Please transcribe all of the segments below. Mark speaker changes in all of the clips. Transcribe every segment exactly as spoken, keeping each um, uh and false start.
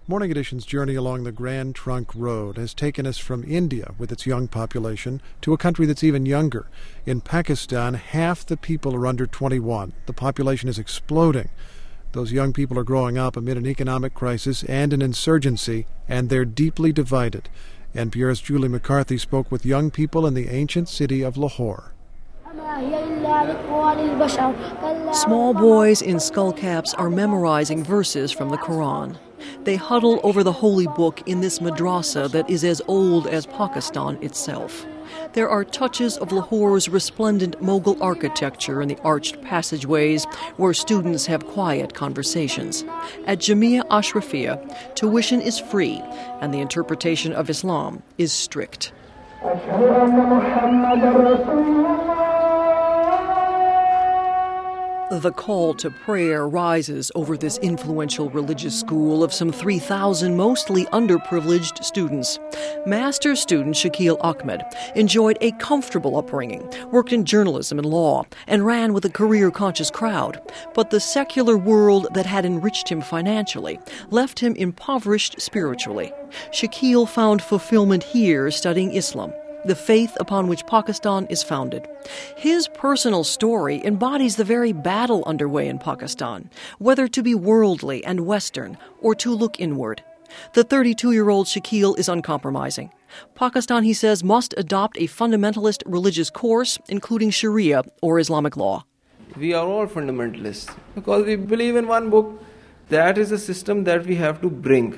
Speaker 1: Morning Edition's journey along the Grand Trunk Road has taken us from India, with its young population, to a country that's even younger. In Pakistan, half the people are under twenty-one. The population is exploding. Those young people are growing up amid an economic crisis and an insurgency, and they're deeply divided. N P R's Julie McCarthy spoke with young people in the ancient city of Lahore.
Speaker 2: Small boys in skullcaps are memorizing verses from the Quran. They huddle over the holy book in this madrasa that is as old as Pakistan itself. There are touches of Lahore's resplendent Mughal architecture in the arched passageways where students have quiet conversations. At Jamia Ashrafia, tuition is free and the interpretation of Islam is strict. The call to prayer rises over this influential religious school of some three thousand mostly underprivileged students. Master's student Shakil Ahmed enjoyed a comfortable upbringing, worked in journalism and law, and ran with a career-conscious crowd. But the secular world that had enriched him financially left him impoverished spiritually. Shakil found fulfillment here studying Islam, the faith upon which Pakistan is founded. His personal story embodies the very battle underway in Pakistan, whether to be worldly and Western or to look inward. The thirty-two-year-old Shakil is uncompromising. Pakistan, he says, must adopt a fundamentalist religious course, including Sharia or Islamic law.
Speaker 3: We are all fundamentalists because we believe in one book. That is a system that we have to bring.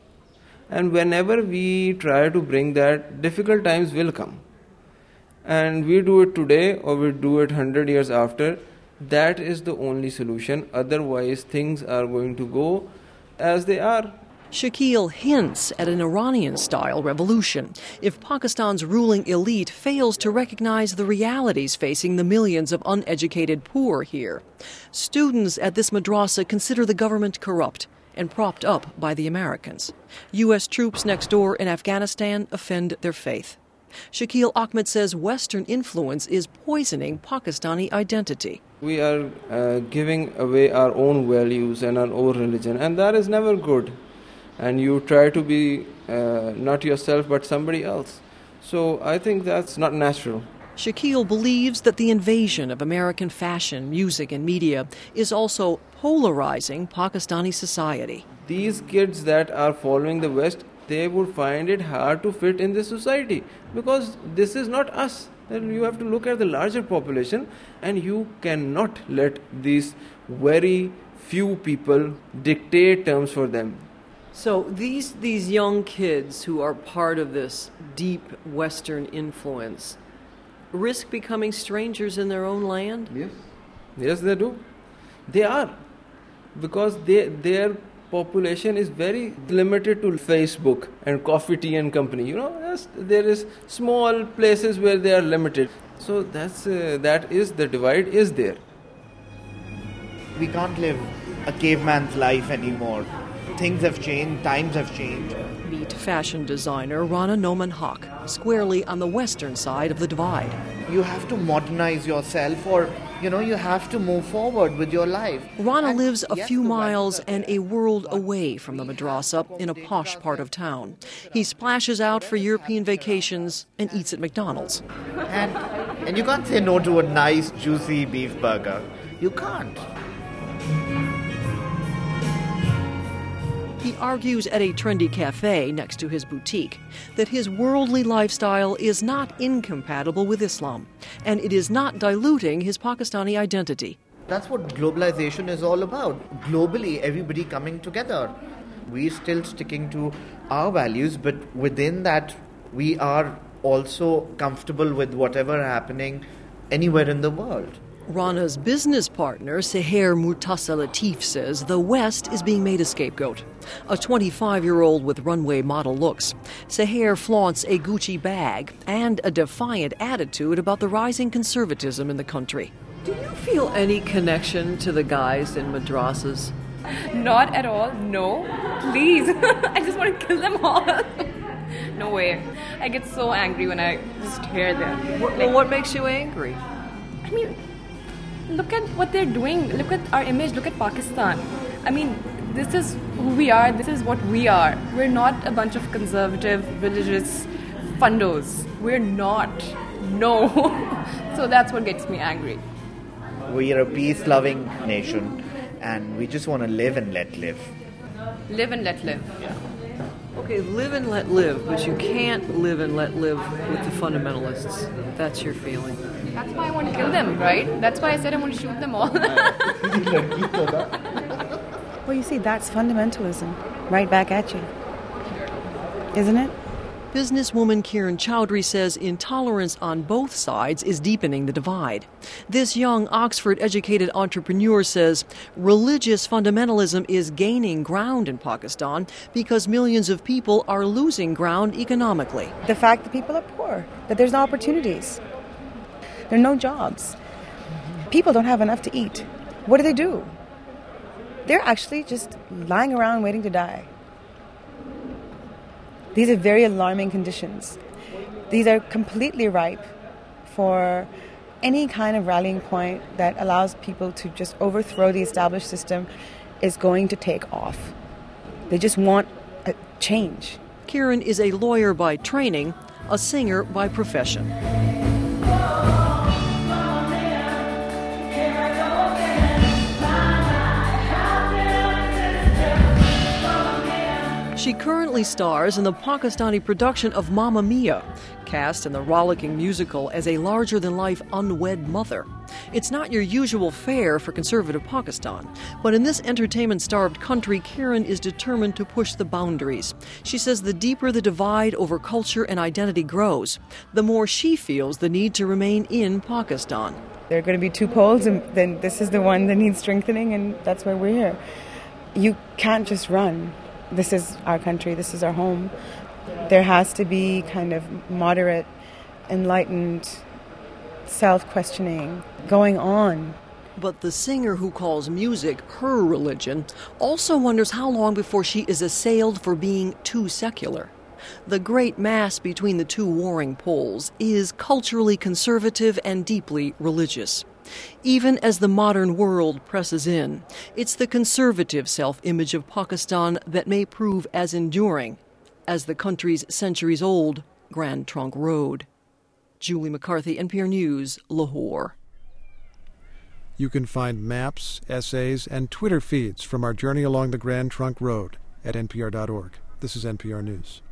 Speaker 3: And whenever we try to bring that, difficult times will come. And we do it today or we do it one hundred years after. That is the only solution. Otherwise, things are going to go as they are.
Speaker 2: Shakil hints at an Iranian-style revolution if Pakistan's ruling elite fails to recognize the realities facing the millions of uneducated poor here. Students at this madrasa consider the government corrupt and propped up by the Americans. U S troops next door in Afghanistan offend their faith. Shakil Ahmed says Western influence is poisoning Pakistani identity.
Speaker 3: We are uh, giving away our own values and our own religion, and that is never good. And you try to be uh, not yourself but somebody else. So I think that's not natural.
Speaker 2: Shakil believes that the invasion of American fashion, music, and media is also polarizing Pakistani society.
Speaker 3: These kids that are following the West, they would find it hard to fit in this society because this is not us. Then you have to look at the larger population, and you cannot let these very few people dictate terms for them.
Speaker 2: So these these young kids who are part of this deep Western influence risk becoming strangers in their own land?
Speaker 3: Yes. Yes, they do. They are. Because they, their population is very limited to Facebook and Coffee Tea and Company. You know, there is small places where they are limited. So that's uh, that is the divide is there.
Speaker 4: We can't live a caveman's life anymore. Things have changed, times have changed.
Speaker 2: Beat fashion designer Rana Noman Haq, squarely on the western side of the divide.
Speaker 4: You have to modernize yourself, or, you know, you have to move forward with your life.
Speaker 2: Rana
Speaker 4: And
Speaker 2: lives a
Speaker 4: yes,
Speaker 2: few
Speaker 4: the
Speaker 2: miles
Speaker 4: West-
Speaker 2: and a world away from the madrasa in a posh part of town. He splashes out for European vacations and eats at McDonald's.
Speaker 4: And, and you can't say no to a nice, juicy beef burger. You can't.
Speaker 2: He argues at a trendy cafe next to his boutique that his worldly lifestyle is not incompatible with Islam, and it is not diluting his Pakistani identity.
Speaker 4: That's what globalization is all about. Globally, everybody coming together. We're still sticking to our values, but within that, we are also comfortable with whatever happening anywhere in the world.
Speaker 2: Rana's business partner, Seher Murtasa Latif, says the West is being made a scapegoat. A twenty-five-year-old with runway model looks, Seher flaunts a Gucci bag and a defiant attitude about the rising conservatism in the country. Do you feel any connection to the guys in madrasas?
Speaker 5: Not at all, no. Please. I just want to kill them all. No way. I get so angry when I just hear them.
Speaker 2: What,
Speaker 5: Like,
Speaker 2: what makes you angry?
Speaker 5: I mean, look at what they're doing. Look at our image. Look at Pakistan. I mean, this is who we are, this is what we are. We're not a bunch of conservative, religious fundos. We're not. No. So that's what gets me angry.
Speaker 4: We are a peace-loving nation, and we just want to live and let live.
Speaker 5: Live and let live.
Speaker 4: Yeah.
Speaker 2: Okay, live and let live, but you can't live and let live with the fundamentalists. That's your feeling.
Speaker 5: That's why I want to kill them, right? That's why I said I want to shoot them all.
Speaker 6: Well, you see, that's fundamentalism right back at you, isn't it?
Speaker 2: Businesswoman Kiran Chowdhury says intolerance on both sides is deepening the divide. This young Oxford-educated entrepreneur says religious fundamentalism is gaining ground in Pakistan because millions of people are losing ground economically.
Speaker 6: The fact that people are poor, that there's no opportunities, there are no jobs. People don't have enough to eat. What do they do? They're actually just lying around waiting to die. These are very alarming conditions. These are completely ripe for any kind of rallying point that allows people to just overthrow the established system is going to take off. They just want a change.
Speaker 2: Kiran is a lawyer by training, a singer by profession. She currently stars in the Pakistani production of Mamma Mia, cast in the rollicking musical as a larger-than-life unwed mother. It's not your usual fare for conservative Pakistan, but in this entertainment-starved country, Kiran is determined to push the boundaries. She says the deeper the divide over culture and identity grows, the more she feels the need to remain in Pakistan.
Speaker 6: There are going to be two poles, and then this is the one that needs strengthening, and that's why we're here. You can't just run. This is our country, this is our home. There has to be kind of moderate, enlightened self-questioning going on.
Speaker 2: But the singer who calls music her religion also wonders how long before she is assailed for being too secular. The great mass between the two warring poles is culturally conservative and deeply religious. Even as the modern world presses in, it's the conservative self-image of Pakistan that may prove as enduring as the country's centuries-old Grand Trunk Road. Julie McCarthy, N P R News, Lahore.
Speaker 1: You can find maps, essays, and Twitter feeds from our journey along the Grand Trunk Road at N P R dot org. This is N P R News.